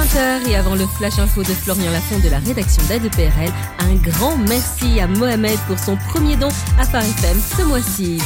20h et avant le flash info de Florian Lafont de la rédaction d'A2PRL, un grand merci à Mohamed pour son premier don à Phare FM ce mois-ci.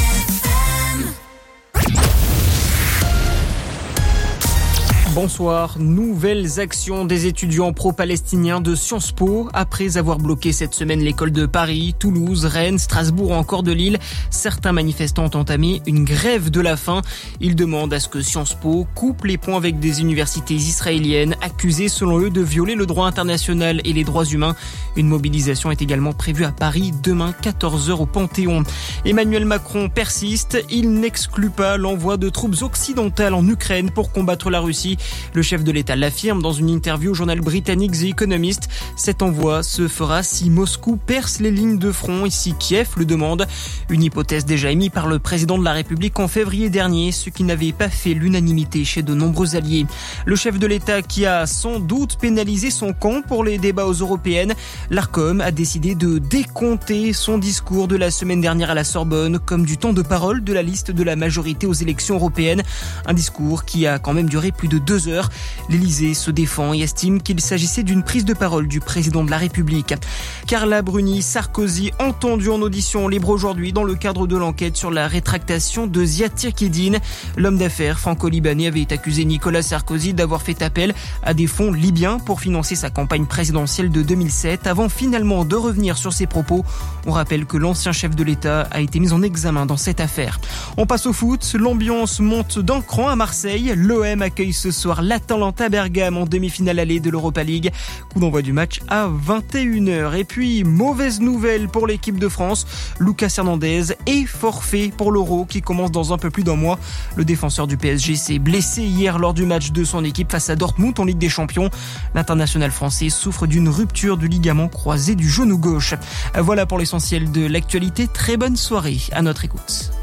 Bonsoir. Nouvelles actions des étudiants pro-palestiniens de Sciences Po. Après avoir bloqué cette semaine l'école de Paris, Toulouse, Rennes, Strasbourg ou encore de Lille, certains manifestants ont entamé une grève de la faim. Ils demandent à ce que Sciences Po coupe les ponts avec des universités israéliennes accusées selon eux de violer le droit international et les droits humains. Une mobilisation est également prévue à Paris demain 14h au Panthéon. Emmanuel Macron persiste. Il n'exclut pas l'envoi de troupes occidentales en Ukraine pour combattre la Russie. Le chef de l'État l'affirme dans une interview au journal britannique The Economist. Cet envoi se fera si Moscou perce les lignes de front et si Kiev le demande. Une hypothèse déjà émise par le président de la République en février dernier, ce qui n'avait pas fait l'unanimité chez de nombreux alliés. Le chef de l'État qui a sans doute pénalisé son camp pour les débats aux européennes, l'Arcom a décidé de décompter son discours de la semaine dernière à la Sorbonne comme du temps de parole de la liste de la majorité aux élections européennes. Un discours qui a quand même duré plus de 2 heures. L'Élysée se défend et estime qu'il s'agissait d'une prise de parole du président de la République. Carla Bruni, Sarkozy, entendue en audition libre aujourd'hui dans le cadre de l'enquête sur la rétractation de Ziad Tirkedine. L'homme d'affaires franco-libanais avait accusé Nicolas Sarkozy d'avoir fait appel à des fonds libyens pour financer sa campagne présidentielle de 2007 avant finalement de revenir sur ses propos. On rappelle que l'ancien chef de l'État a été mis en examen dans cette affaire. On passe au foot. L'ambiance monte d'un cran à Marseille. L'OM accueille ce soir l'Atalanta Bergame en demi-finale allée de l'Europa League. Coup d'envoi du match à 21h. Et puis, mauvaise nouvelle pour l'équipe de France. Lucas Hernandez est forfait pour l'Euro qui commence dans un peu plus d'un mois. Le défenseur du PSG s'est blessé hier lors du match de son équipe face à Dortmund en Ligue des Champions. L'international français souffre d'une rupture du ligament croisé du genou gauche. Voilà pour l'essentiel de l'actualité. Très bonne soirée à notre écoute.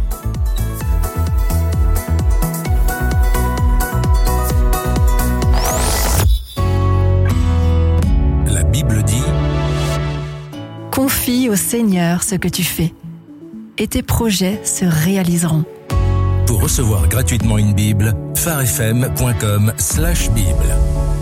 Bible dit: confie au Seigneur ce que tu fais, et tes projets se réaliseront. Pour recevoir gratuitement une Bible, pharefm.com/Bible.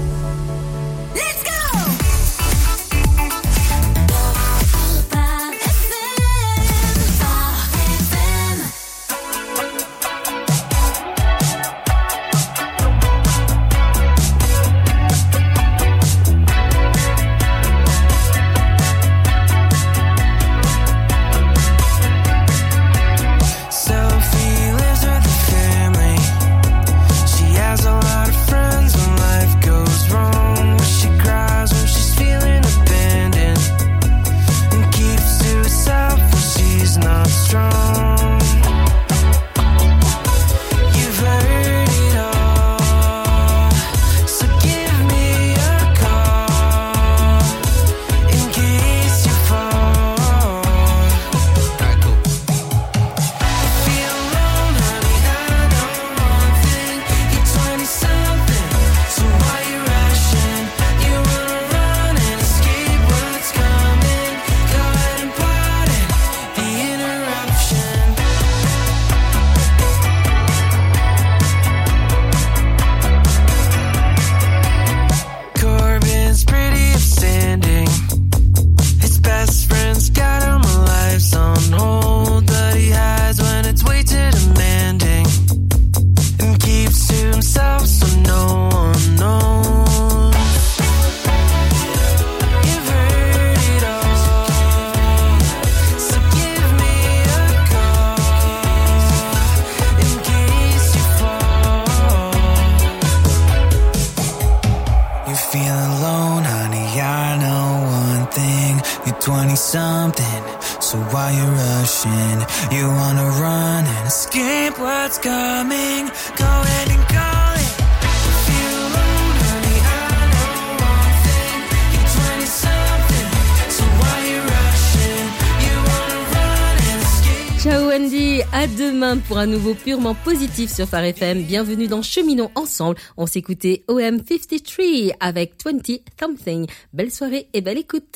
So why you rushing? You wanna run and escape what's coming? Go ahead and call it. If you alone, honey, I know one thing. You're 20-something, so why you rushing? You wanna run and escape. Ciao Wendy, à demain pour un nouveau purement positif sur Phare FM. Bienvenue dans Cheminons ensemble. On s'écoutait OM53 avec 20-something. Belle soirée et belle écoute.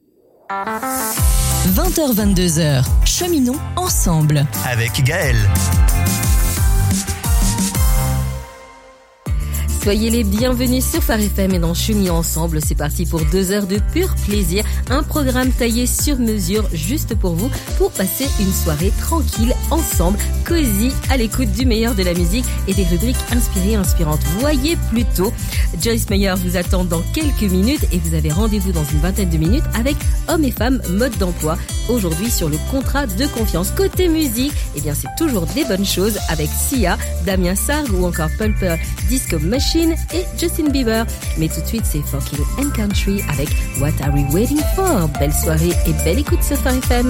20h-22h, cheminons ensemble. Avec Gaël. Soyez les bienvenus sur Phare FM et dans Cheminot Ensemble. C'est parti pour 2 heures de pur plaisir. Un programme taillé sur mesure juste pour vous, pour passer une soirée tranquille ensemble, cosy, à l'écoute du meilleur de la musique et des rubriques inspirées et inspirantes. Voyez plutôt, Joyce Meyer vous attend dans quelques minutes et vous avez rendez-vous dans une vingtaine de minutes avec Hommes et Femmes Mode d'Emploi. Aujourd'hui sur le contrat de confiance. Côté musique, eh bien c'est toujours des bonnes choses avec Sia, Damien Sargue ou encore Pulper Disco Machine et Justin Bieber. Mais tout de suite c'est Folking and Country avec What Are We Waiting For? Belle soirée et belle écoute sur Phare FM.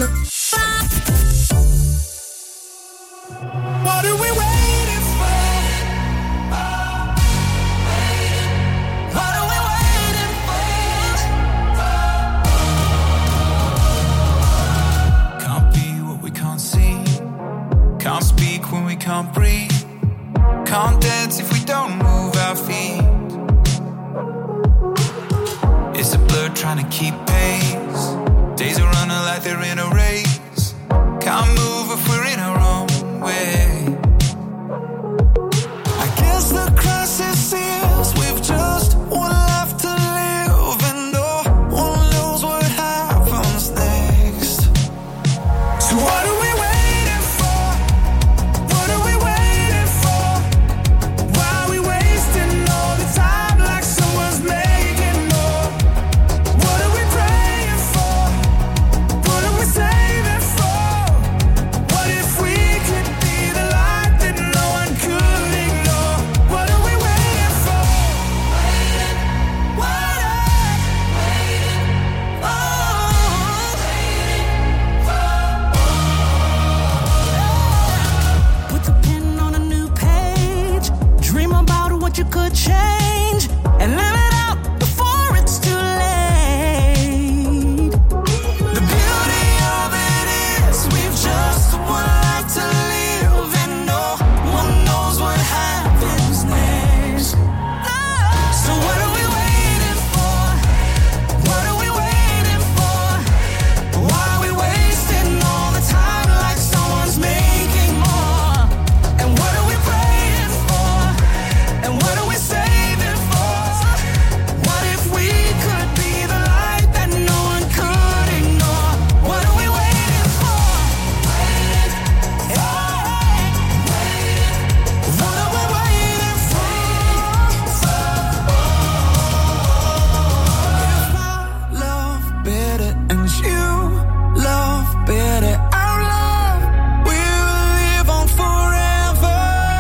What are we waiting for? What are we waiting for? Can't be what we can't see. Can't speak when we can't breathe. Can't dance if we don't move our feet. It's a blur trying to keep pace. Days are running like they're in a race. Can't move if we're in our own way. I guess the crisis seals. We've just one life to live, and no one knows what happens next. So what are we waiting for? What are we waiting for? Why are we wasting all the time like someone's making more? What are we praying for? What are we saving for? What if we could be the light that no one could ignore? What are we waiting for? What are Put the pen on a new page. Dream about what you could change and live it out before it's too late. The beauty of it is we've just one life to live, and no one knows what happens next. So what are we waiting for? What are we waiting for? Why are we wasting all the time like someone's making more? And what are we praying for? And what are we saving for? What if we could be the light that no one could ignore? What are we waiting for? What are we waiting for? If I love better and you love better, our love will live on forever.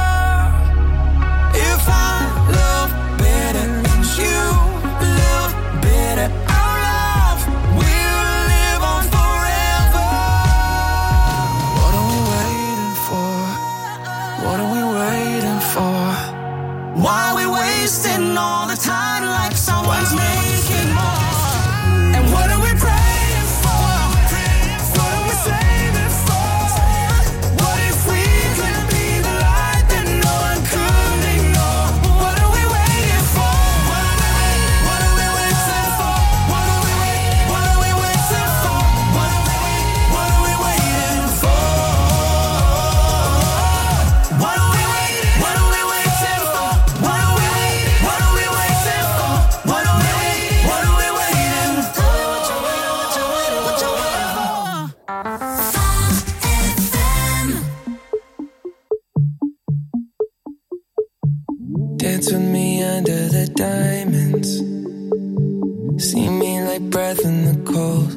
If I love better and you love better, our love will live on forever. What are we waiting for? What are we waiting for? Why are we wasting all the time like someone's making more? And what are we praying for? What are we saving for? What if we could be the light that no one could ignore? What are we waiting for? What are we waiting for? What are we waiting for? What are we waiting for? What are we waiting for? What are we waiting for? What are we waiting for? What are we waiting for? What are we waiting for? What are we waiting for? What you waiting for? Dance with me under the diamonds. See me like breath in the cold.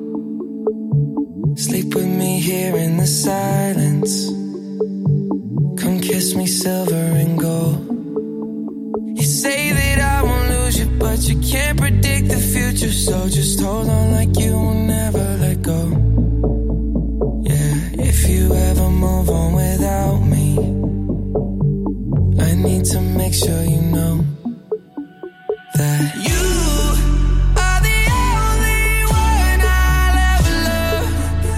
Sleep with me here in the silence. Come kiss me silver and gold. You say that I won't lose you, but you can't predict the future. So just hold on like you will never let go. Yeah, if you ever move on without me, I need to make sure you know that you are the only one I'll ever love.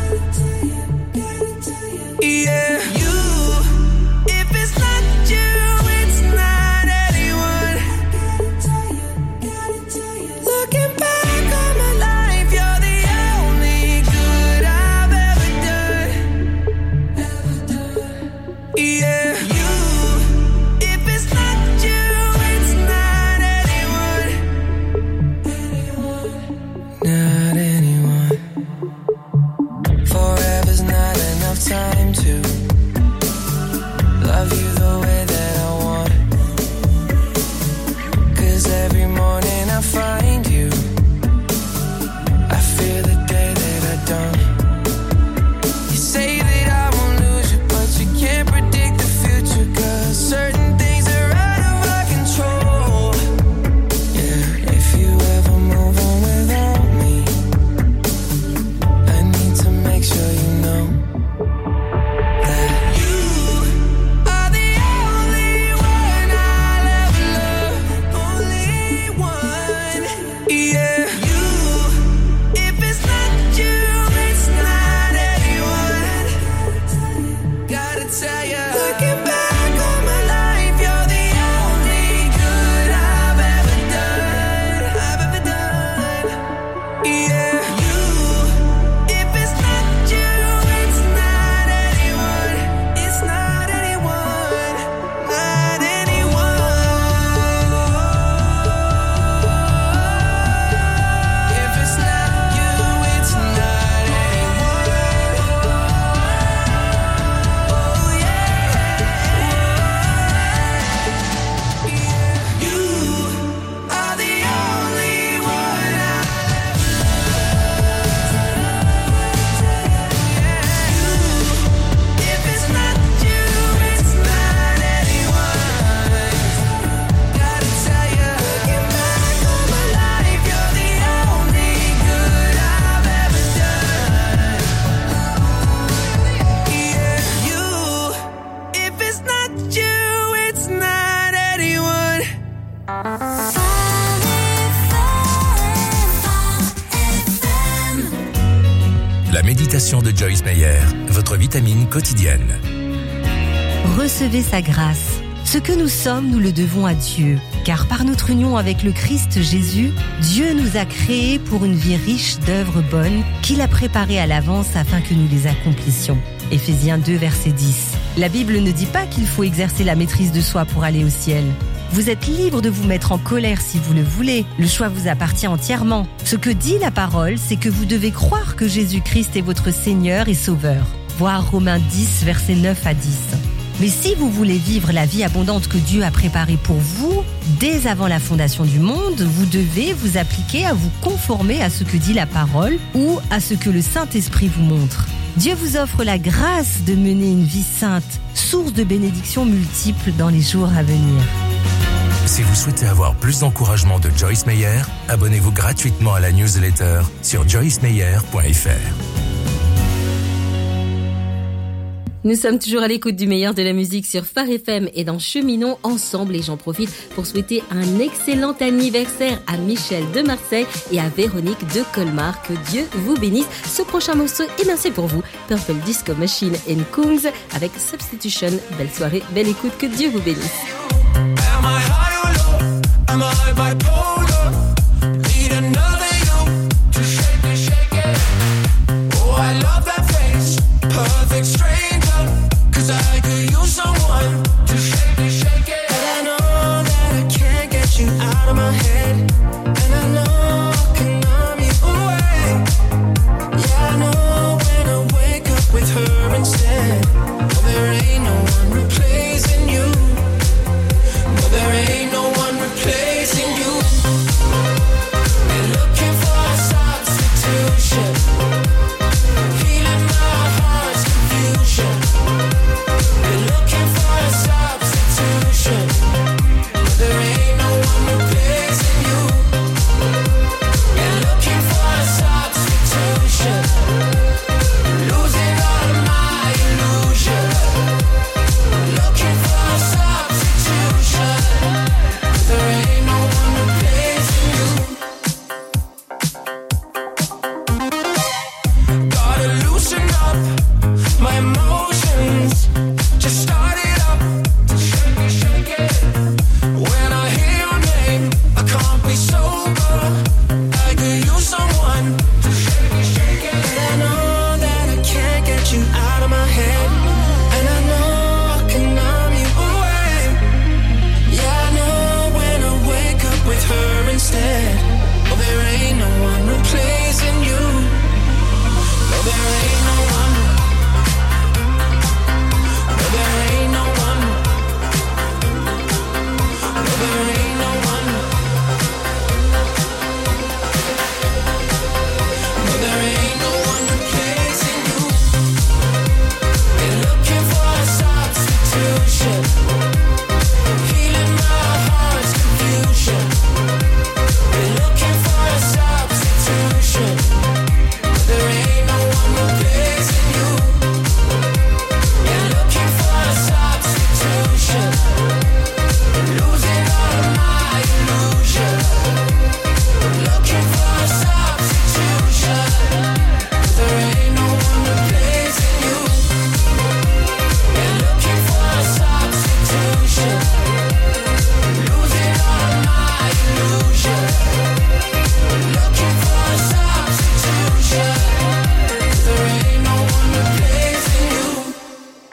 Yeah, you. If it's not you, it's not anyone. Looking back on my life, you're the only good I've ever done. Yeah, you. If it's not you, it's dream to love you the way that I want. 'Cause every morning I find you, I fear the day that I don't. You say that I won't lose you, but you can't predict the future, 'cause certain things are out of our control. Yeah, if you ever move on without me, I need to make sure you know that you are the only one I'll ever love. Only one. Yeah. You, if it's not you, it's not anyone. Gotta tell ya, looking back on my life, you're the only good I've ever done. Yeah. You, if it's not you, it's not anyone. It's not anyone. Not anyone. If it's not you, it's not anyone. Oh yeah. You are the only one I'll ever love. If it's not you, it's not anyone. Gotta tell ya, looking back on my life, you're the only good I've ever done. Yeah, you, if it's not you, it's not anyone. La méditation de Joyce Meyer, votre vitamine quotidienne. Recevez sa grâce. Ce que nous sommes, nous le devons à Dieu. Car par notre union avec le Christ Jésus, Dieu nous a créés pour une vie riche d'œuvres bonnes qu'il a préparées à l'avance afin que nous les accomplissions. Éphésiens 2, verset 10. La Bible ne dit pas qu'il faut exercer la maîtrise de soi pour aller au ciel. Vous êtes libre de vous mettre en colère si vous le voulez. Le choix vous appartient entièrement. Ce que dit la parole, c'est que vous devez croire que Jésus-Christ est votre Seigneur et Sauveur. Voir Romains 10, versets 9 à 10. Mais si vous voulez vivre la vie abondante que Dieu a préparée pour vous, dès avant la fondation du monde, vous devez vous appliquer à vous conformer à ce que dit la parole ou à ce que le Saint-Esprit vous montre. Dieu vous offre la grâce de mener une vie sainte, source de bénédictions multiples dans les jours à venir. Si vous souhaitez avoir plus d'encouragement de Joyce Meyer, abonnez-vous gratuitement à la newsletter sur joycemeyer.fr. Nous sommes toujours à l'écoute du meilleur de la musique sur Phare FM et dans Cheminons ensemble, et j'en profite pour souhaiter un excellent anniversaire à Michel de Marseille et à Véronique de Colmar. Que Dieu vous bénisse. Ce prochain morceau, c'est pour vous. Purple Disco Machine and Kungs avec Substitution. Belle soirée, belle écoute, que Dieu vous bénisse. Am I high or low? Am I bipolar? Need another you to shake it. Oh, I love that face, perfect stranger. 'Cause I could use someone to shake it. But I know that I can't get you out of my head, and I know I can numb you away. Yeah, I know when I wake up with her instead. Oh, there ain't no one replacing you. There ain't no one replacing you.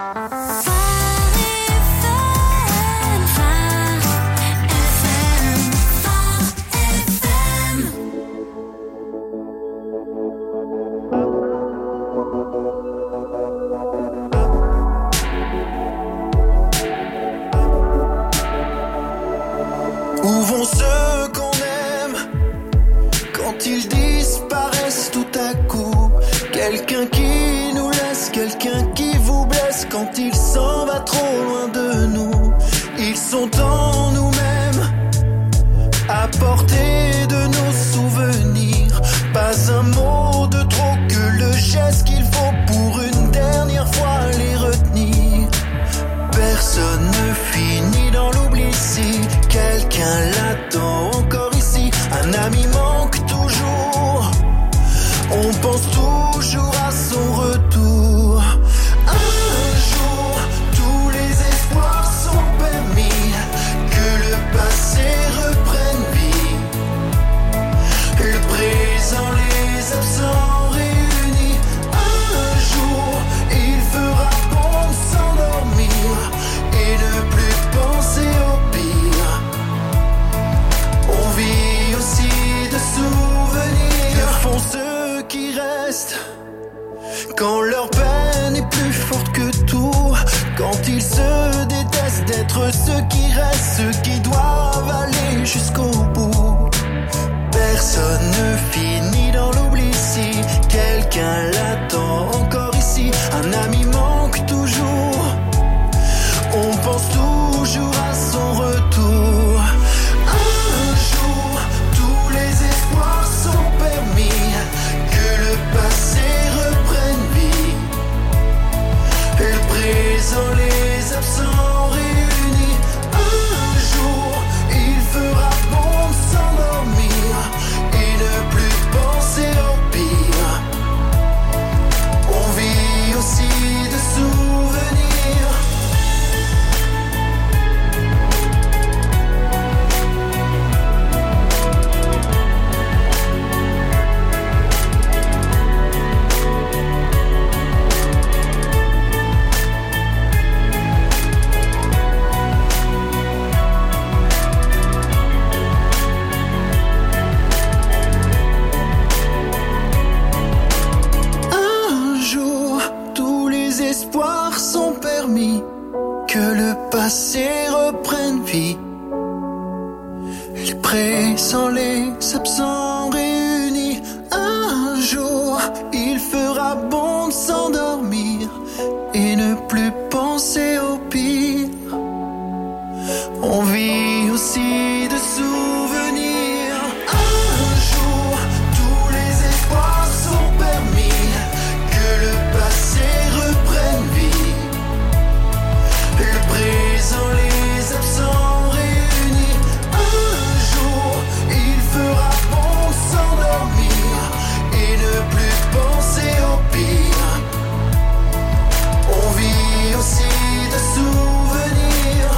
Où vont ceux qu'on aime quand ils disparaissent tout à coup? Quelqu'un qui nous laisse, quelqu'un qui vous blesse quand il s'en va trop loin de nous. Ils sont en nous-mêmes, à portée de nos souvenirs. Pas un mot de trop que le geste qu'il faut pour une dernière fois les retenir. Personne ne finit dans l'oubli si quelqu'un l'attend encore ici. Un ami manque toujours, on pense toujours à son retour. Un jour, tous les espoirs sont permis, que le passé reprenne vie. Le présent, les absents réunis. Un jour, il fera bon de s'endormir et ne plus penser au pire. On vit aussi de souvenirs. Que font ceux qui restent quand leur peine est plus forte que tout? Quand ils se détestent d'être ceux qui restent, ceux qui doivent aller jusqu'au bout. Personne ne finit dans l'oubli si quelqu'un l'attend encore ici. Un ami manque toujours, on pense toujours à son retour. Un jour, tous les espoirs sont permis, que le passé reprenne vie. Le présent, les absents réunis. Un jour, il fera bon de s'endormir et ne plus penser au pire. On vit aussi de souvenirs. Un jour, tous les espoirs sont permis, que le passé reprenne vie. Les présents, les absents réunis. Un jour, il fera bon de s'endormir et ne plus penser au pire. On vit aussi de souvenirs. Un jour, tous les espoirs sont permis, que le passé reprenne vie. Le présent, les absents réunis. Un jour, il fera bon de s'endormir et ne plus penser au pire. On vit aussi de souvenirs.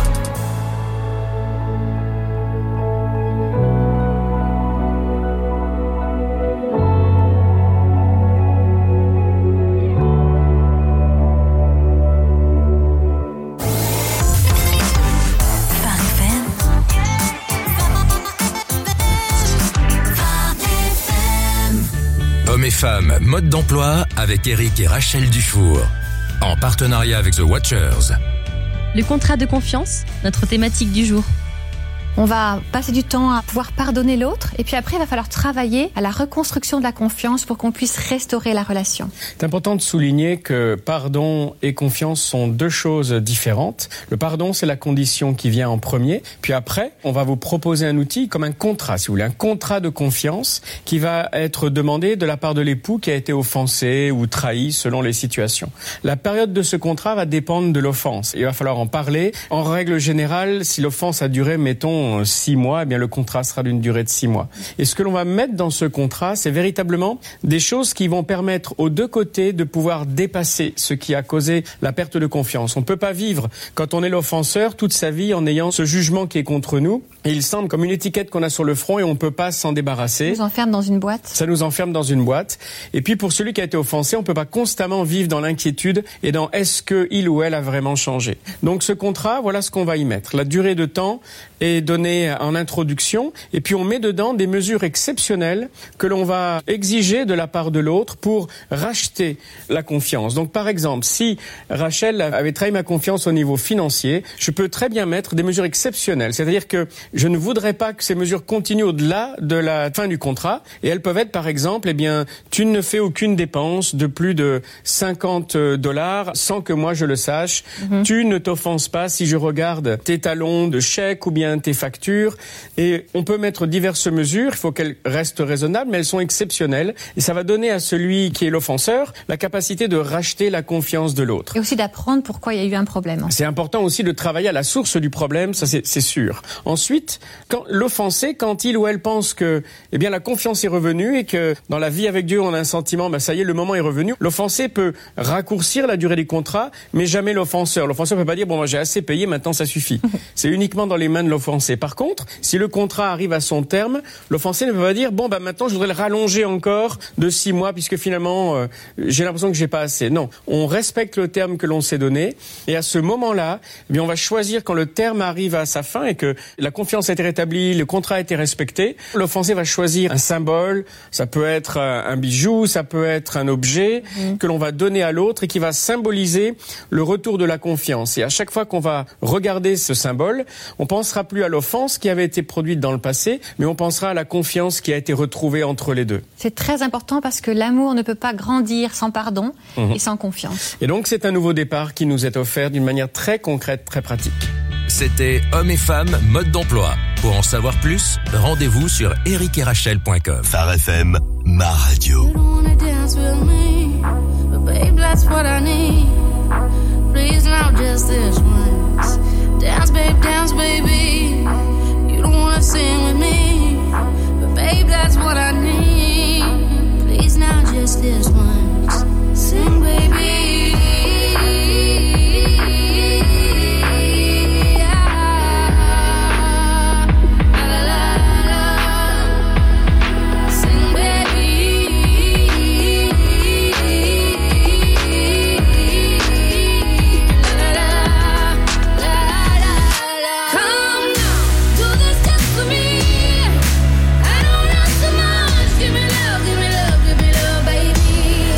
Hommes et femmes, mode d'emploi avec Eric et Rachel Dufour. En partenariat avec The Watchers. Le contrat de confiance, notre thématique du jour. On va passer du temps à pouvoir pardonner l'autre et puis après il va falloir travailler à la reconstruction de la confiance pour qu'on puisse restaurer la relation. C'est important de souligner que pardon et confiance sont deux choses différentes. Le pardon, c'est la condition qui vient en premier, puis après, on va vous proposer un outil comme un contrat, si vous voulez, un contrat de confiance qui va être demandé de la part de l'époux qui a été offensé ou trahi selon les situations. La période de ce contrat va dépendre de l'offense. Il va falloir en parler. En règle générale, si l'offense a duré, mettons, disons 6 mois, eh bien le contrat sera d'une durée de 6 mois. Et ce que l'on va mettre dans ce contrat, c'est véritablement des choses qui vont permettre aux deux côtés de pouvoir dépasser ce qui a causé la perte de confiance. On ne peut pas vivre, quand on est l'offenseur, toute sa vie en ayant ce jugement qui est contre nous. Et il semble comme une étiquette qu'on a sur le front et on ne peut pas s'en débarrasser. Ça nous enferme dans une boîte. Ça nous enferme dans une boîte. Et puis pour celui qui a été offensé, on ne peut pas constamment vivre dans l'inquiétude et dans est-ce que il ou elle a vraiment changé. Donc ce contrat, voilà ce qu'on va y mettre. La durée de temps est donnée en introduction et puis on met dedans des mesures exceptionnelles que l'on va exiger de la part de l'autre pour racheter la confiance. Donc par exemple, si Rachel avait trahi ma confiance au niveau financier, je peux très bien mettre des mesures exceptionnelles. C'est-à-dire que je ne voudrais pas que ces mesures continuent au-delà de la fin du contrat et elles peuvent être par exemple, eh bien, tu ne fais aucune dépense de plus de $50 sans que moi je le sache. Tu ne t'offenses pas si je regarde tes talons de chèque ou bien tes factures. Et on peut mettre diverses mesures. Il faut qu'elles restent raisonnables, mais elles sont exceptionnelles. Et ça va donner à celui qui est l'offenseur la capacité de racheter la confiance de l'autre. Et aussi d'apprendre pourquoi il y a eu un problème. C'est important aussi de travailler à la source du problème, ça c'est sûr. Ensuite, quand l'offensé, quand il ou elle pense que, eh bien, la confiance est revenue et que dans la vie avec Dieu, on a un sentiment, ça y est, le moment est revenu. L'offensé peut raccourcir la durée du contrat, mais jamais l'offenseur. L'offenseur peut pas dire, bon, moi, j'ai assez payé, maintenant ça suffit. C'est uniquement dans les mains de l'offensé. Par contre, si le contrat arrive à son terme, l'offensé ne peut pas dire, bon, maintenant, je voudrais le rallonger encore de 6 mois, puisque finalement, j'ai l'impression que j'ai pas assez. Non. On respecte le terme que l'on s'est donné, et à ce moment-là, eh bien, on va choisir quand le terme arrive à sa fin et que la confiance a été rétablie, le contrat a été respecté, l'offensé va choisir un symbole, ça peut être un bijou, ça peut être un objet que l'on va donner à l'autre et qui va symboliser le retour de la confiance. Et à chaque fois qu'on va regarder ce symbole, on pensera plus à l'offense qui avait été produite dans le passé, mais on pensera à la confiance qui a été retrouvée entre les deux. C'est très important parce que l'amour ne peut pas grandir sans pardon et sans confiance. Et donc c'est un nouveau départ qui nous est offert d'une manière très concrète, très pratique. C'était Hommes et Femmes, mode d'emploi. Pour en savoir plus, rendez-vous sur ericerachel.com. Phare FM, ma radio. You don't wanna dance with me, but babe, that's what I need. Please now, just this once. Dance, baby. You don't wanna sing with me, but babe, that's what I need. Please now, just this once. Sing, baby. Baby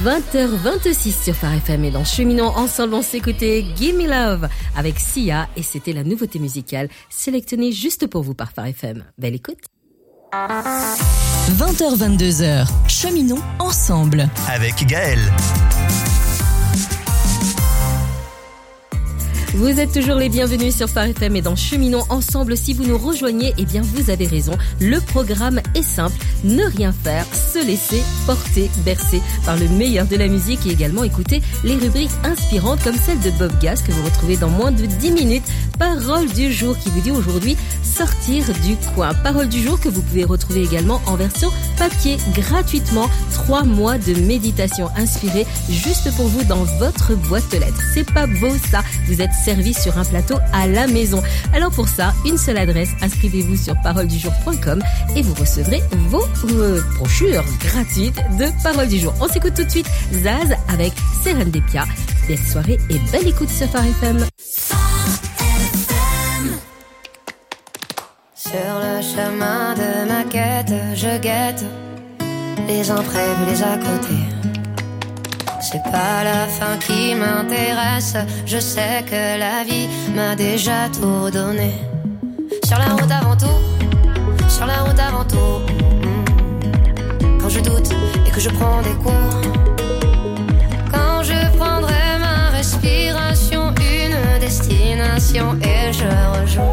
20h26 sur Phare FM et dans Cheminons ensemble, on s'écoutait Give Me Love avec Sia et c'était la nouveauté musicale sélectionnée juste pour vous par Phare FM. Belle écoute. 20h-22h, Cheminons ensemble. Avec Gaël. Vous êtes toujours les bienvenus sur Phare FM et dans Cheminons ensemble. Si vous nous rejoignez, eh bien vous avez raison. Le programme est simple. Ne rien faire, se laisser porter, bercer par le meilleur de la musique et également écouter les rubriques inspirantes comme celle de Bob Gas que vous retrouvez dans moins de 10 minutes. Parole du jour qui vous dit aujourd'hui sortir du coin. Parole du jour que vous pouvez retrouver également en version papier gratuitement. 3 mois de méditation inspirée juste pour vous dans votre boîte aux lettres. C'est pas beau ça. Vous êtes servi sur un plateau à la maison. Alors pour ça, une seule adresse, inscrivez-vous sur paroledujour.com et vous recevrez vos brochures gratuites de Parole du jour. On s'écoute tout de suite Zaz avec Serendipia. Belle soirée et belle écoute sur Phare FM. Sur le chemin de ma quête, je guette les imprévus, les à côté. C'est pas la fin qui m'intéresse, je sais que la vie m'a déjà tout donné. Sur la route avant tout, sur la route avant tout. Quand je doute et que je prends des cours, quand je prendrai ma respiration, une destination et je rejoue.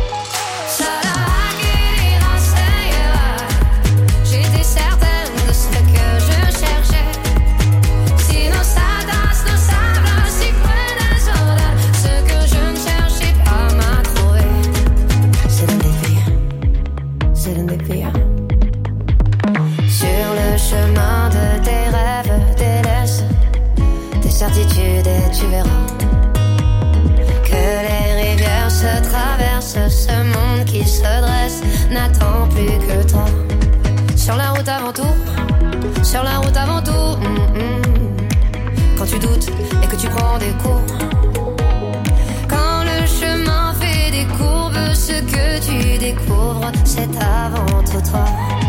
Chemin de tes rêves, délaisse tes certitudes et tu verras que les rivières se traversent, ce monde qui se dresse n'attend plus que toi. Sur la route avant tout, sur la route avant tout. Quand tu doutes et que tu prends des cours, quand le chemin fait des courbes, ce que tu découvres, c'est avant tout toi.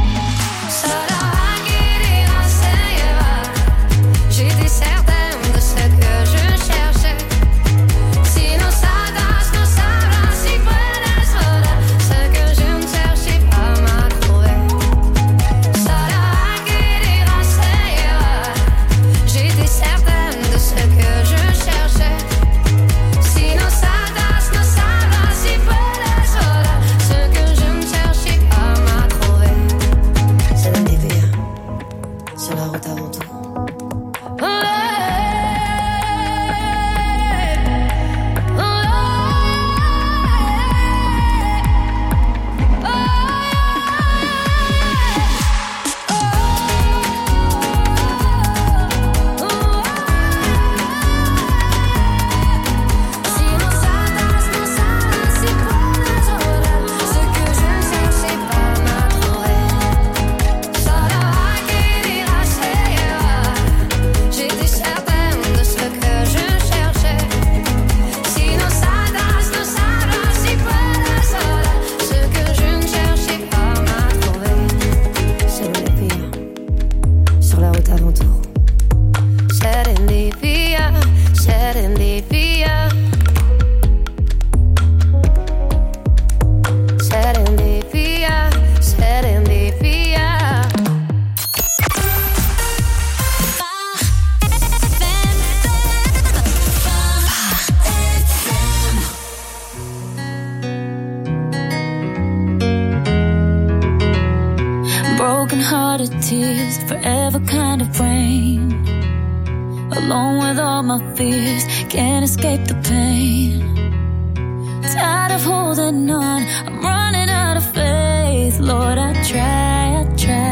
J'étais certaine de ce que je cherchais. Si nos sagas, nos sables si près des soldats, ce que je ne cherchais pas m'a trouvé. J'étais certaine de ce que je cherchais. Si nos sagas, nos sables si près des soldats, ce que je ne cherchais pas m'a trouvé. C'est la rivière sur la route avant tout. Can't escape the pain. Tired of holding on, I'm running out of faith. Lord, I try,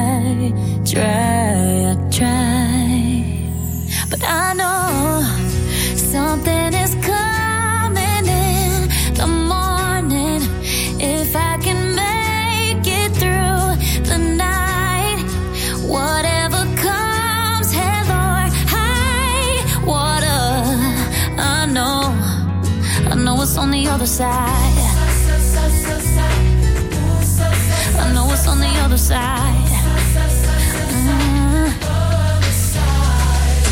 but I know something is coming in the morning. If I can make it through the night, whatever comes, hey Lord, high water. I know what's on the other side. I know what's on the other side.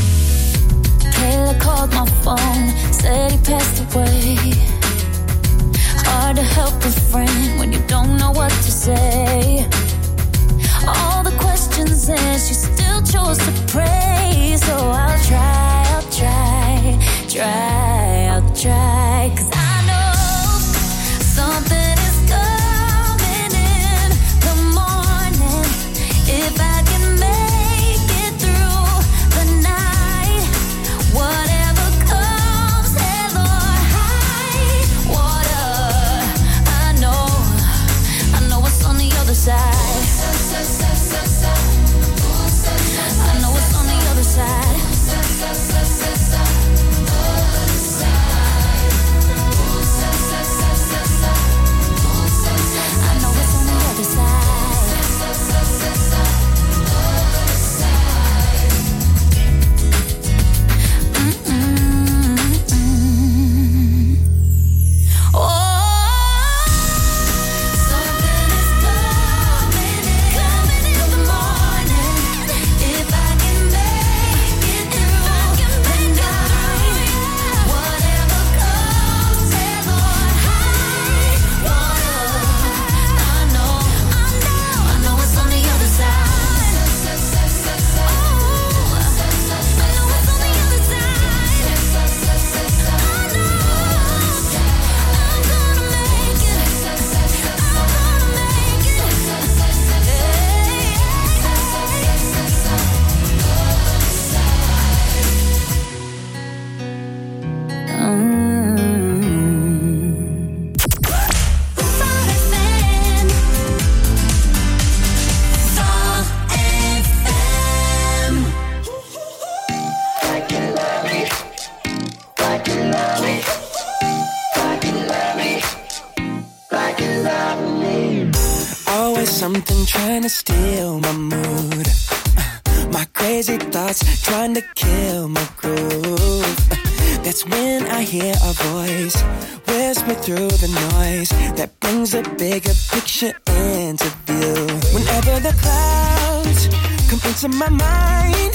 called my phone, said he passed away. Hard to help a friend when you don't know what to say. All the questions and she still chose to pray. So I'll try. 'Cause I know something is coming in the morning. If I can make it through the night, whatever comes, hey Lord, high water. I know what's on the other side. I know what's on the other side. Something trying to steal my mood. My crazy thoughts trying to kill my groove. That's when I hear a voice whisper through the noise that brings a bigger picture into view. Whenever the clouds come into my mind,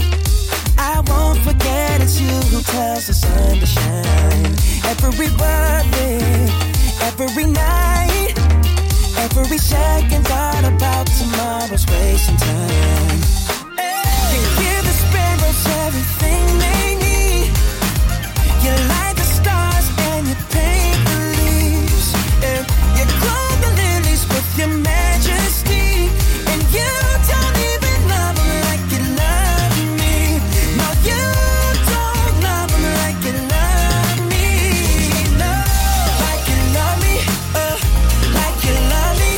I won't forget it's you who tells the sun to shine. Every worry, every night, every second thought about tomorrow's wasting time. You give the sparrows everything they need. You light the stars and you paint the leaves. You grow the lilies with your majesty. And you don't even love them like you love me. No, you don't love them like you love me. No, like you love me. Like you love me.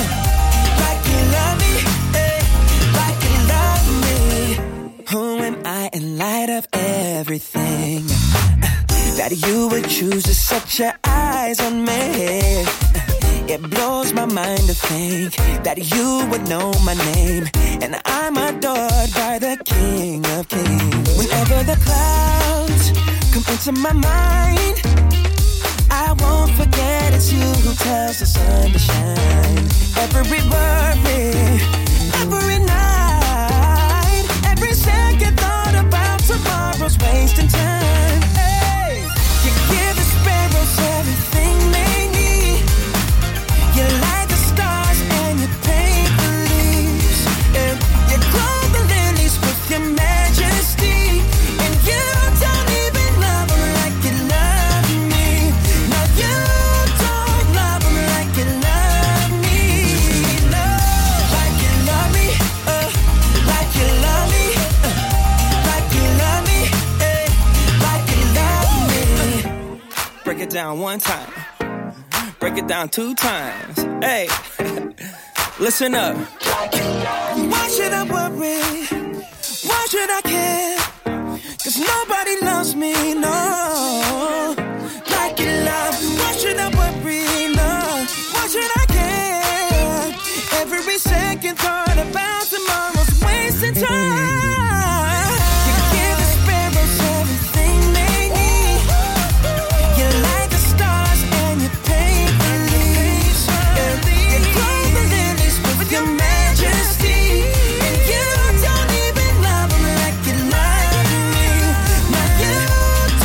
Who am I in light of everything that you would choose to set your eyes on me? It blows my mind to think that you would know my name, and I'm adored by the King of Kings. Whenever the clouds come into my mind, I won't forget it's you who tells the sun to shine. Every worry, every night, every second thought about tomorrow's wasting time. Hey, you give the sparrows everything they need. You light the stars and you paint the leaves. And you grow the lilies with your majesty. And you don't even love them like you love me. No, you don't love them like you love me. No, like you love me. Like you love me. Like you love me. Like you love me. Break it down one time. Break it down 2 times. Hey, listen up. Why should I worry? Why should I care? 'Cause nobody loves me, no. Like you love. Why should I worry? No. Why should I care? Every second thought about tomorrow's wasting time. You give the sparrows everything they need. You light the stars and you paint the leaves. You grow the lilies with your majesty. And you don't even love them like you love me. No, you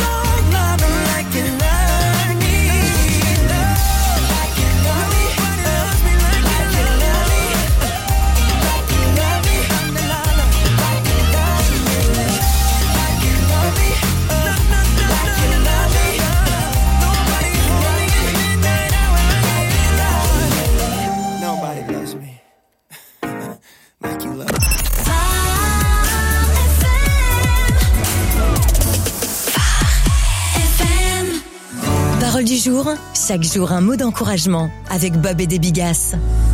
du jour, chaque jour un mot d'encouragement avec Bob et des Bigasses.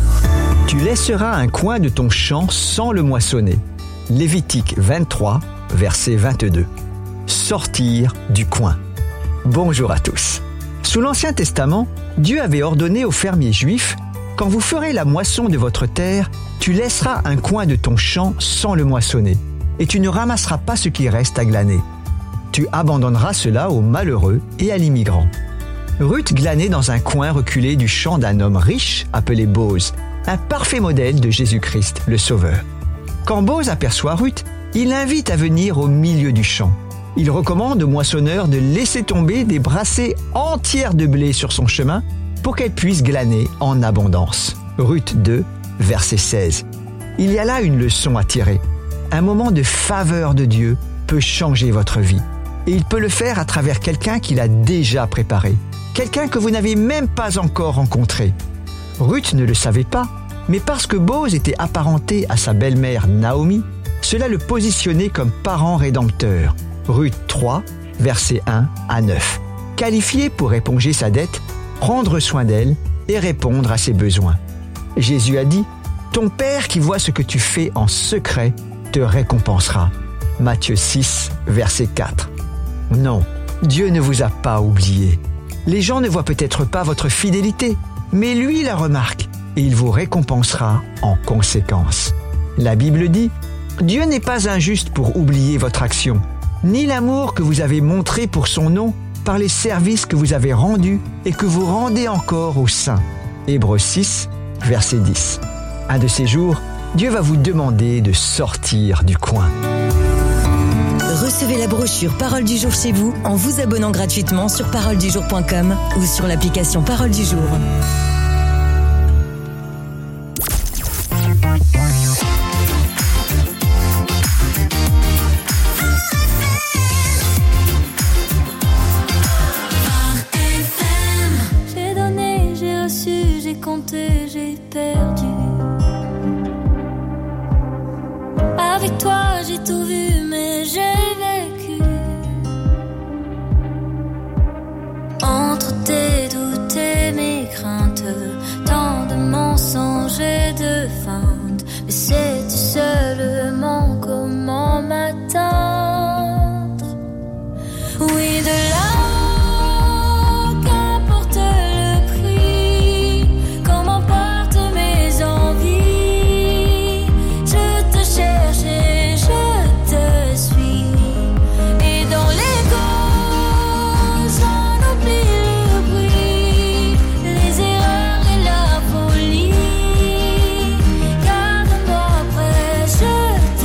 Tu laisseras un coin de ton champ sans le moissonner. Lévitique 23, verset 22. Sortir du coin. Bonjour à tous. Sous l'Ancien Testament, Dieu avait ordonné aux fermiers juifs « Quand vous ferez la moisson de votre terre, tu laisseras un coin de ton champ sans le moissonner, et tu ne ramasseras pas ce qui reste à glaner. Tu abandonneras cela aux malheureux et à l'immigrant. » Ruth glanait dans un coin reculé du champ d'un homme riche appelé Boz, un parfait modèle de Jésus-Christ, le Sauveur. Quand Boz aperçoit Ruth, il l'invite à venir au milieu du champ. Il recommande au moissonneur de laisser tomber des brassées entières de blé sur son chemin pour qu'elle puisse glaner en abondance. Ruth 2, verset 16. Il y a là une leçon à tirer. Un moment de faveur de Dieu peut changer votre vie. Et il peut le faire à travers quelqu'un qu'il a déjà préparé. Quelqu'un que vous n'avez même pas encore rencontré. Ruth ne le savait pas, mais parce que Boz était apparenté à sa belle-mère Naomi, cela le positionnait comme parent rédempteur. Ruth 3, versets 1 à 9. Qualifié pour éponger sa dette, prendre soin d'elle et répondre à ses besoins. Jésus a dit « Ton Père qui voit ce que tu fais en secret te récompensera. » Matthieu 6, verset 4. Non, Dieu ne vous a pas oublié. Les gens ne voient peut-être pas votre fidélité, mais lui la remarque et il vous récompensera en conséquence. La Bible dit « Dieu n'est pas injuste pour oublier votre action, ni l'amour que vous avez montré pour son nom par les services que vous avez rendus et que vous rendez encore aux saints. » Hébreux 6, verset 10. Un de ces jours, Dieu va vous demander de sortir du coin. Recevez la brochure Parole du jour chez vous en vous abonnant gratuitement sur paroledujour.com ou sur l'application Parole du jour. J'ai donné, j'ai reçu, j'ai compté, j'ai perdu. Avec toi, j'ai tout vu, mais j'ai vécu. Entre tes doutes et mes craintes, tant de mensonges et de feintes. Mais sais-tu seulement comment m'atteindre? Oui, de là. Garde-moi près, je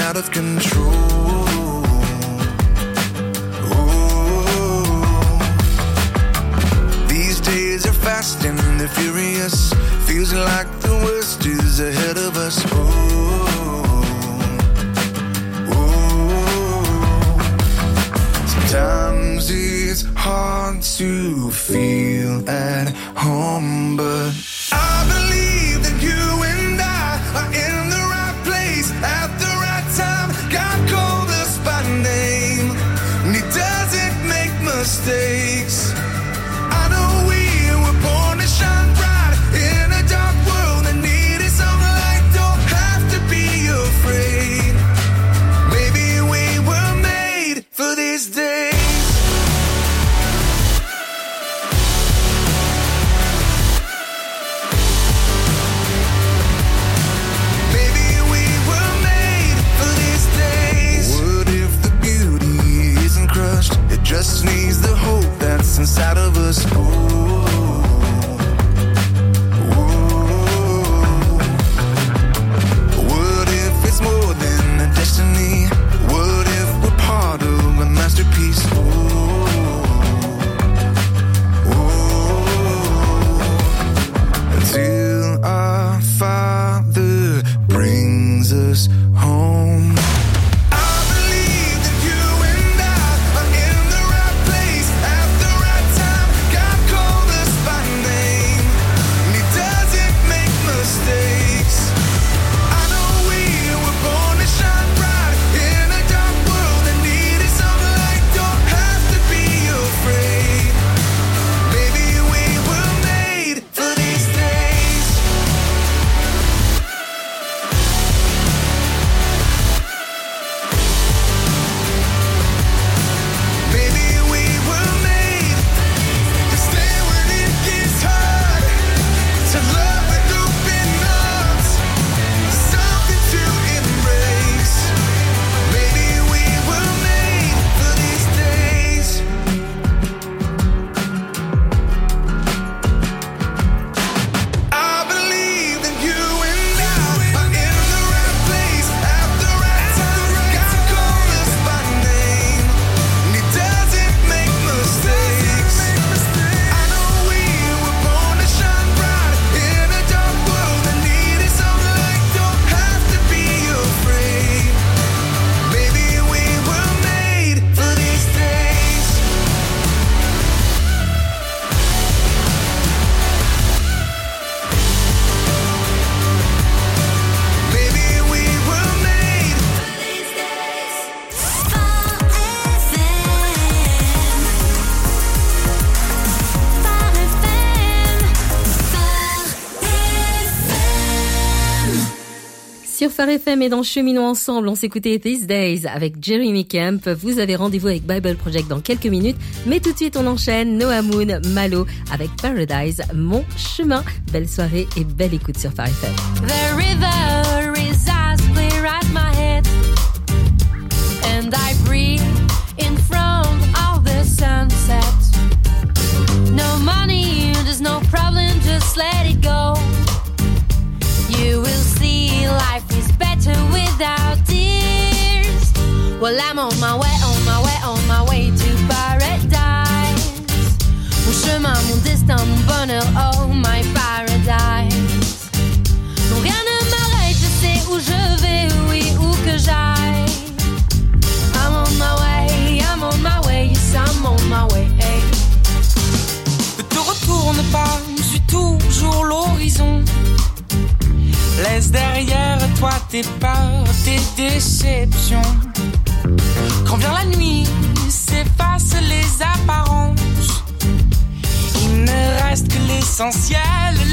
out of control. These days are fast and they're furious. Feels like the worst is ahead of us. Sometimes it's hard to feel at home, but I believe that you and I are in the right place at the right time. God called us by name, and He doesn't make mistakes. I know we were born to shine bright in a dark world that needed some light. Don't have to be afraid. Maybe we were made for these days. Just needs the hope that's inside of us. What if it's more than a destiny? What if we're part of a masterpiece? Until our Father brings us home. Sur Phare FM et dans Cheminons Ensemble, on s'écoutait These Days avec Jeremy Camp. Vous avez rendez-vous avec Bible Project dans quelques minutes. Mais tout de suite, on enchaîne Noah Moon, Malo avec Paradise, Mon Chemin. Belle soirée et belle écoute sur Phare FM. The river is as clear as my head, and I breathe in front of the sunset. No money, there's no problem, just let it go. You will see life is better without tears. Well, I'm on my way, on my way, on my way to paradise. Mon chemin, mon destin, mon bonheur, oh my paradise. Non, rien ne m'arrête, je sais où je vais, oui, où que j'aille. I'm on my way, I'm on my way, yes, I'm on my way. Hey. Ne te retourne pas, suis toujours l'horizon. Laisse derrière toi tes peurs, tes déceptions. Quand vient la nuit, s'effacent les apparences. Il ne reste que l'essentiel,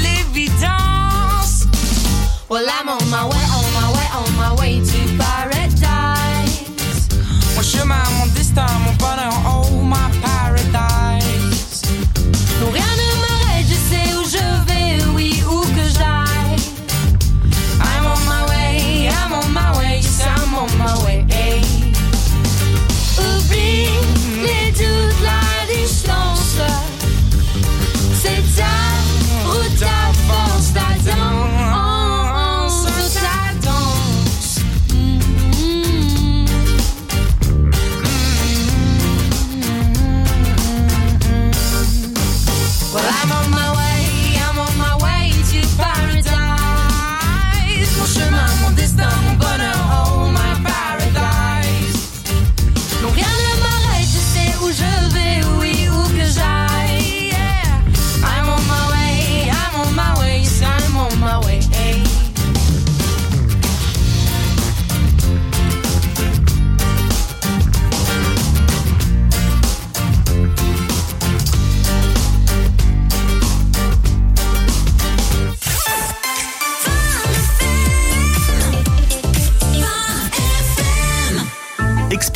l'évidence. Well, I'm on my way, on my way, on my way to paradise. Mon chemin, mon destin, mon bonheur, oh my paradise. Non, rien ne m'arrête, je sais où je vais, oui, où que j'aille. I'm on my way, I'm on my way, yes, I'm on my way. Hey. Oublie les doutes, la distance. C'est ta route, ta force, ta danse, ta danse.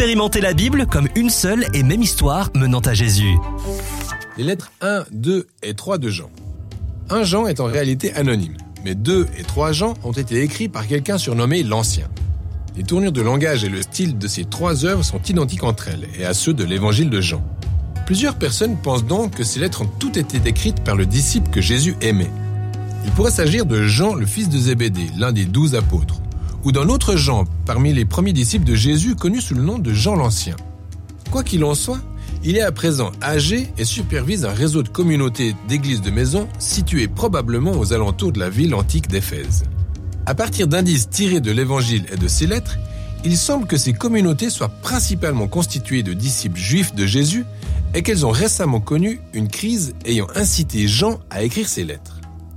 Expérimentez la Bible comme une seule et même histoire menant à Jésus. Les lettres 1, 2 et 3 de Jean. 1 Jean est en réalité anonyme, mais 2 et 3 Jean ont été écrits par quelqu'un surnommé l'Ancien. Les tournures de langage et le style de ces 3 œuvres sont identiques entre elles et à ceux de l'évangile de Jean. Plusieurs personnes pensent donc que ces lettres ont toutes été écrites par le disciple que Jésus aimait. Il pourrait s'agir de Jean, le fils de Zébédée, l'un des 12 apôtres, ou d'un autre Jean, parmi les premiers disciples de Jésus, connu sous le nom de Jean l'Ancien. Quoi qu'il en soit, il est à présent âgé et supervise un réseau de communautés d'églises de maisons situées probablement aux alentours de la ville antique d'Éphèse. À partir d'indices tirés de l'évangile et de ses lettres, il semble que ces communautés soient principalement constituées de disciples juifs de Jésus et qu'elles ont récemment connu une crise ayant incité Jean à écrire ces lettres.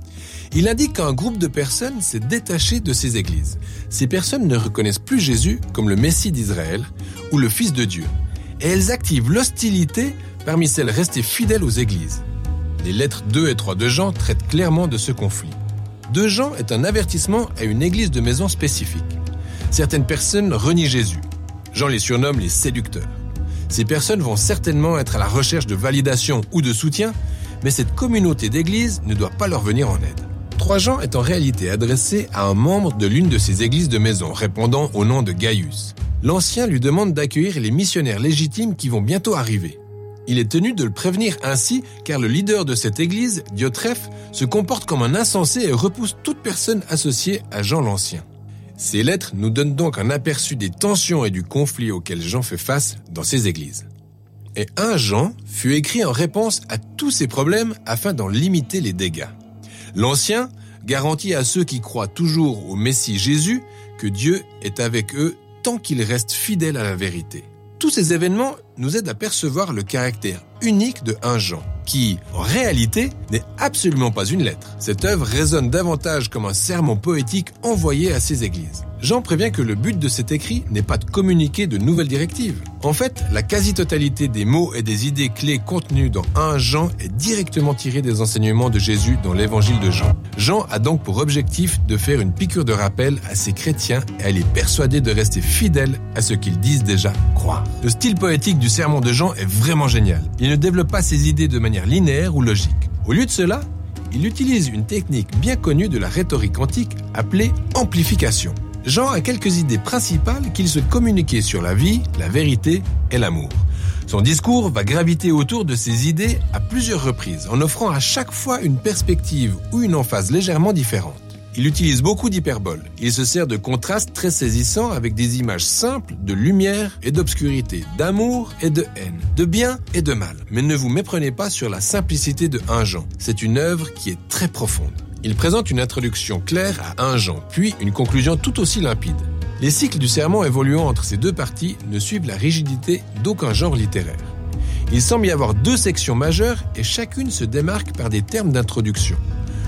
Il indique qu'un groupe de personnes s'est détaché de ces églises. Ces personnes ne reconnaissent plus Jésus comme le Messie d'Israël ou le Fils de Dieu, et elles activent l'hostilité parmi celles restées fidèles aux églises. Les lettres 2 et 3 de Jean traitent clairement de ce conflit. 2 Jean est un avertissement à une église de maison spécifique. Certaines personnes renient Jésus. Jean les surnomme les séducteurs. Ces personnes vont certainement être à la recherche de validation ou de soutien, mais cette communauté d'églises ne doit pas leur venir en aide. 3 Jean est en réalité adressé à un membre de l'une de ces églises de maison, répondant au nom de Gaius. L'Ancien lui demande d'accueillir les missionnaires légitimes qui vont bientôt arriver. Il est tenu de le prévenir ainsi, car le leader de cette église, Diotrephe, se comporte comme un insensé et repousse toute personne associée à Jean l'Ancien. Ces lettres nous donnent donc un aperçu des tensions et du conflit auquel Jean fait face dans ces églises. Et 1 Jean fut écrit en réponse à tous ces problèmes afin d'en limiter les dégâts. L'Ancien garantit à ceux qui croient toujours au Messie Jésus que Dieu est avec eux tant qu'ils restent fidèles à la vérité. Tous ces événements nous aident à percevoir le caractère unique de 1 Jean, qui, en réalité, n'est absolument pas une lettre. Cette œuvre résonne davantage comme un sermon poétique envoyé à ces églises. Jean prévient que le but de cet écrit n'est pas de communiquer de nouvelles directives. En fait, la quasi-totalité des mots et des idées clés contenus dans 1 Jean est directement tirée des enseignements de Jésus dans l'évangile de Jean. Jean a donc pour objectif de faire une piqûre de rappel à ces chrétiens et à les persuader de rester fidèles à ce qu'ils disent déjà croire. Le style poétique du sermon de Jean est vraiment génial. Il ne développe pas ses idées de manière linéaire ou logique. Au lieu de cela, il utilise une technique bien connue de la rhétorique antique appelée amplification. Jean a quelques idées principales qu'il souhaite communiquer sur la vie, la vérité et l'amour. Son discours va graviter autour de ces idées à plusieurs reprises, en offrant à chaque fois une perspective ou une emphase légèrement différente. Il utilise beaucoup d'hyperboles. Il se sert de contrastes très saisissants avec des images simples de lumière et d'obscurité, d'amour et de haine, de bien et de mal. Mais ne vous méprenez pas sur la simplicité de 1 Jean. C'est une œuvre qui est très profonde. Il présente une introduction claire à 1 Jean, puis une conclusion tout aussi limpide. Les cycles du sermon évoluant entre ces deux parties ne suivent la rigidité d'aucun genre littéraire. Il semble y avoir 2 sections majeures et chacune se démarque par des termes d'introduction.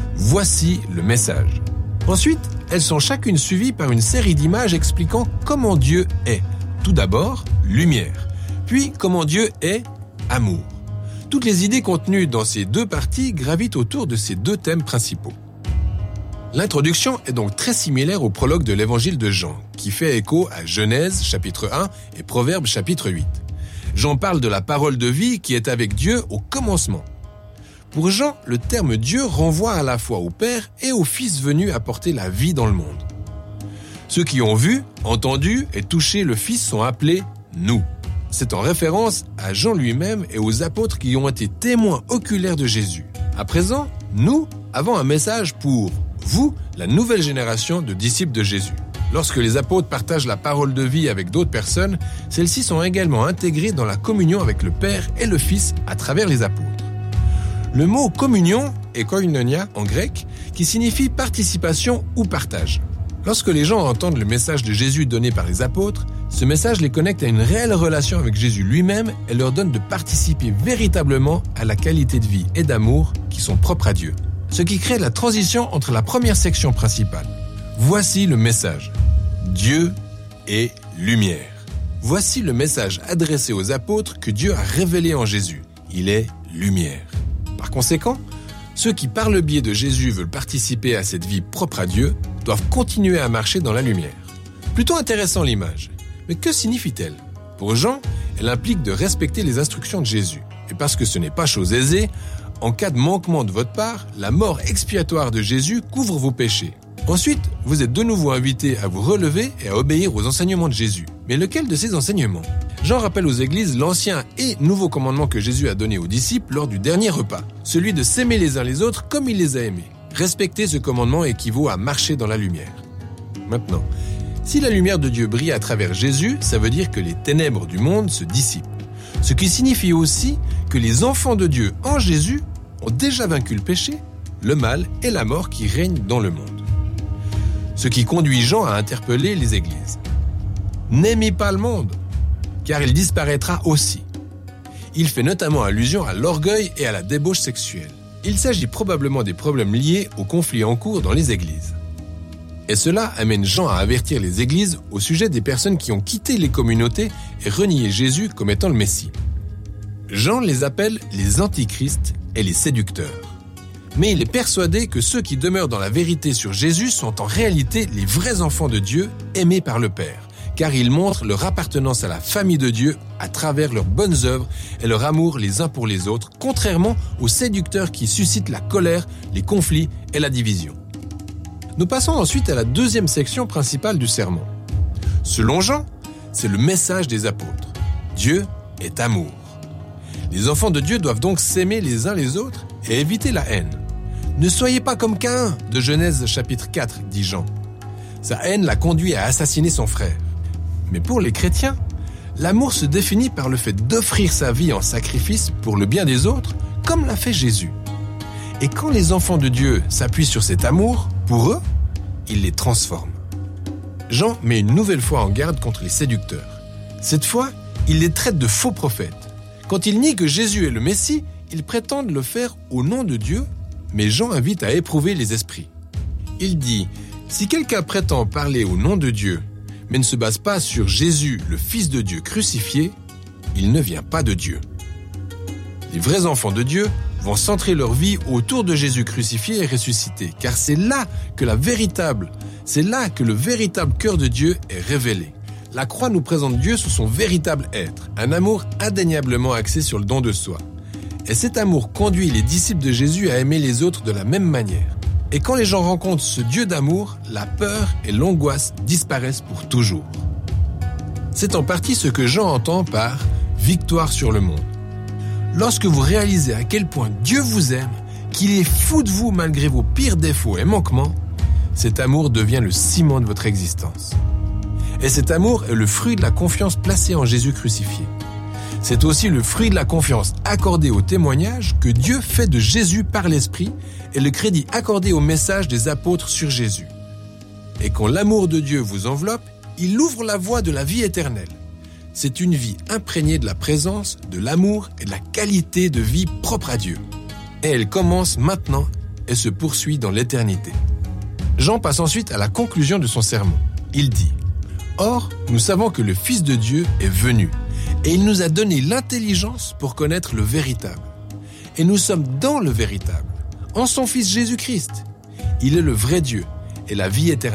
Voici le message. Ensuite, elles sont chacune suivies par une série d'images expliquant comment Dieu est. Tout d'abord, lumière. Puis, comment Dieu est amour. Toutes les idées contenues dans ces 2 parties gravitent autour de ces 2 thèmes principaux. L'introduction est donc très similaire au prologue de l'évangile de Jean, qui fait écho à Genèse chapitre 1 et Proverbes chapitre 8. Jean parle de la parole de vie qui est avec Dieu au commencement. Pour Jean, le terme Dieu renvoie à la fois au Père et au Fils venu apporter la vie dans le monde. Ceux qui ont vu, entendu et touché le Fils sont appelés « nous ». C'est en référence à Jean lui-même et aux apôtres qui ont été témoins oculaires de Jésus. À présent, nous avons un message pour vous, la nouvelle génération de disciples de Jésus. Lorsque les apôtres partagent la parole de vie avec d'autres personnes, celles-ci sont également intégrées dans la communion avec le Père et le Fils à travers les apôtres. Le mot communion est koinonia en grec, qui signifie participation ou partage. Lorsque les gens entendent le message de Jésus donné par les apôtres, ce message les connecte à une réelle relation avec Jésus lui-même et leur donne de participer véritablement à la qualité de vie et d'amour qui sont propres à Dieu. Ce qui crée la transition entre la première section principale. Voici le message. Dieu est lumière. Voici le message adressé aux apôtres que Dieu a révélé en Jésus. Il est lumière. Par conséquent, ceux qui par le biais de Jésus veulent participer à cette vie propre à Dieu doivent continuer à marcher dans la lumière. Plutôt intéressant l'image. Mais que signifie-t-elle ? Pour Jean, elle implique de respecter les instructions de Jésus. Et parce que ce n'est pas chose aisée, en cas de manquement de votre part, la mort expiatoire de Jésus couvre vos péchés. Ensuite, vous êtes de nouveau invité à vous relever et à obéir aux enseignements de Jésus. Mais lequel de ces enseignements ? Jean rappelle aux églises l'ancien et nouveau commandement que Jésus a donné aux disciples lors du dernier repas, celui de s'aimer les uns les autres comme il les a aimés. Respecter ce commandement équivaut à marcher dans la lumière. Maintenant, si la lumière de Dieu brille à travers Jésus, ça veut dire que les ténèbres du monde se dissipent. Ce qui signifie aussi que les enfants de Dieu en Jésus ont déjà vaincu le péché, le mal et la mort qui règnent dans le monde. Ce qui conduit Jean à interpeller les églises. N'aimez pas le monde, car il disparaîtra aussi. Il fait notamment allusion à l'orgueil et à la débauche sexuelle. Il s'agit probablement des problèmes liés aux conflits en cours dans les églises. Et cela amène Jean à avertir les églises au sujet des personnes qui ont quitté les communautés et renié Jésus comme étant le Messie. Jean les appelle les antichrists et les séducteurs. Mais il est persuadé que ceux qui demeurent dans la vérité sur Jésus sont en réalité les vrais enfants de Dieu, aimés par le Père, car ils montrent leur appartenance à la famille de Dieu à travers leurs bonnes œuvres et leur amour les uns pour les autres, contrairement aux séducteurs qui suscitent la colère, les conflits et la division. Nous passons ensuite à la deuxième section principale du sermon. Selon Jean, c'est le message des apôtres. Dieu est amour. Les enfants de Dieu doivent donc s'aimer les uns les autres et éviter la haine. Ne soyez pas comme Caïn, de Genèse chapitre 4, dit Jean. Sa haine l'a conduit à assassiner son frère. Mais pour les chrétiens, l'amour se définit par le fait d'offrir sa vie en sacrifice pour le bien des autres, comme l'a fait Jésus. Et quand les enfants de Dieu s'appuient sur cet amour, pour eux, il les transforme. Jean met une nouvelle fois en garde contre les séducteurs. Cette fois, il les traite de faux prophètes. Quand ils nient que Jésus est le Messie, ils prétendent le faire au nom de Dieu, mais Jean invite à éprouver les esprits. Il dit, si quelqu'un prétend parler au nom de Dieu, mais ne se base pas sur Jésus, le Fils de Dieu crucifié, il ne vient pas de Dieu. Les vrais enfants de Dieu vont centrer leur vie autour de Jésus crucifié et ressuscité, car c'est là que le véritable cœur de Dieu est révélé. La croix nous présente Dieu sous son véritable être, un amour indéniablement axé sur le don de soi. Et cet amour conduit les disciples de Jésus à aimer les autres de la même manière. Et quand les gens rencontrent ce Dieu d'amour, la peur et l'angoisse disparaissent pour toujours. C'est en partie ce que Jean entend par « victoire sur le monde ». Lorsque vous réalisez à quel point Dieu vous aime, qu'il est fou de vous malgré vos pires défauts et manquements, cet amour devient le ciment de votre existence. Et cet amour est le fruit de la confiance placée en Jésus crucifié. C'est aussi le fruit de la confiance accordée au témoignage que Dieu fait de Jésus par l'Esprit et le crédit accordé au message des apôtres sur Jésus. Et quand l'amour de Dieu vous enveloppe, il ouvre la voie de la vie éternelle. C'est une vie imprégnée de la présence, de l'amour et de la qualité de vie propre à Dieu. Et elle commence maintenant et se poursuit dans l'éternité. Jean passe ensuite à la conclusion de son sermon. Il dit « Or, nous savons que le Fils de Dieu est venu, et il nous a donné l'intelligence pour connaître le véritable. Et nous sommes dans le véritable, en son Fils Jésus-Christ. Il est le vrai Dieu et la vie éternelle. »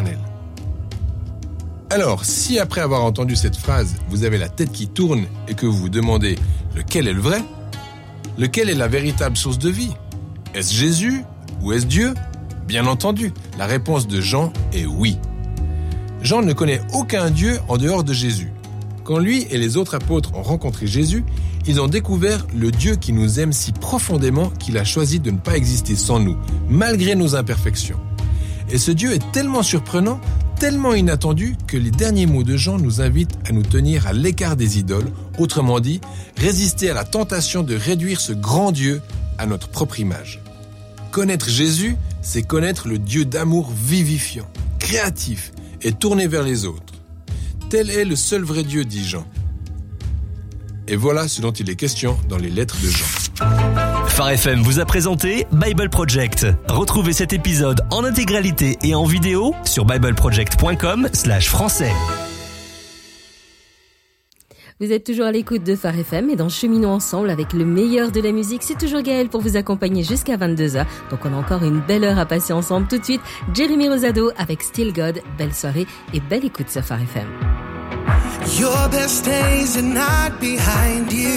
Alors, si après avoir entendu cette phrase, vous avez la tête qui tourne et que vous vous demandez lequel est le vrai, lequel est la véritable source de vie, est-ce Jésus ou est-ce Dieu ? Bien entendu, la réponse de Jean est oui. Jean ne connaît aucun Dieu en dehors de Jésus. Quand lui et les autres apôtres ont rencontré Jésus, ils ont découvert le Dieu qui nous aime si profondément qu'il a choisi de ne pas exister sans nous, malgré nos imperfections. Et ce Dieu est tellement surprenant, tellement inattendu que les derniers mots de Jean nous invitent à nous tenir à l'écart des idoles, autrement dit, résister à la tentation de réduire ce grand Dieu à notre propre image. Connaître Jésus, c'est connaître le Dieu d'amour vivifiant, créatif et tourné vers les autres. Tel est le seul vrai Dieu, dit Jean. Et voilà ce dont il est question dans les lettres de Jean. Phare FM vous a présenté Bible Project. Retrouvez cet épisode en intégralité et en vidéo sur bibleproject.com/français. Vous êtes toujours à l'écoute de Phare FM et dans Cheminons ensemble avec le meilleur de la musique. C'est toujours Gaël pour vous accompagner jusqu'à 22h. Donc on a encore une belle heure à passer ensemble. Tout de suite, Jérémy Rosado avec Still God. Belle soirée et belle écoute sur Phare FM. Your best days are not behind you.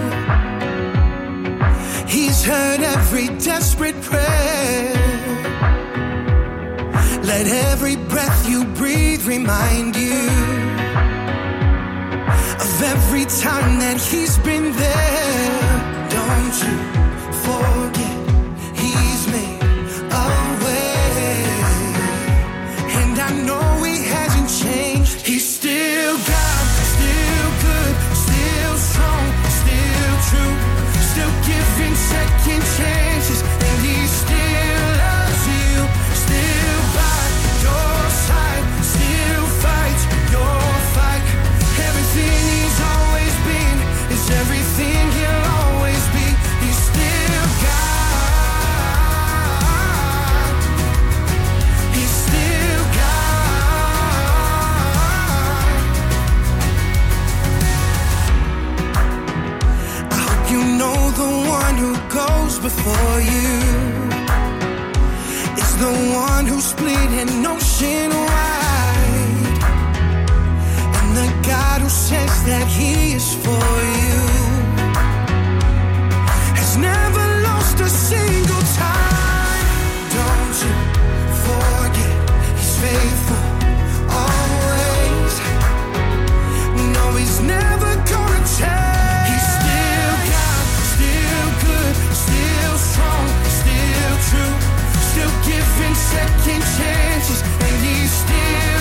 He's heard every desperate prayer. Let every breath you breathe remind you of every time that he's been there. Don't you forget, he's made a way. And I know he hasn't changed. He's still God, still good, still strong, still true, still giving second chances. And he still loves you, still by your side, still fights your fight. Everything he's always been is everything he'll always be. He's still God. He's still God. I hope you know the one who goes before you is the one who split an ocean wide, and the God who says that he is for you has never lost a single time. Don't you forget, he's faithful always. No, he's never gonna change. He's still God, still good, still strong, still true, still giving second chances. And he's still